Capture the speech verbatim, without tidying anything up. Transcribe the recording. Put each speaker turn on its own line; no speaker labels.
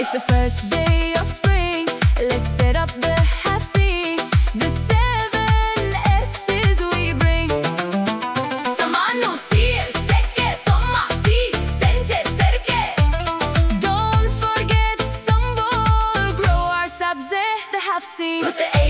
It's the first day of spring. Let's set up the half C. The seven S's we bring. Samanu si, seke, soma si, senche, serke. Don't forget Sambol, grow our sabze, the half C. Put the A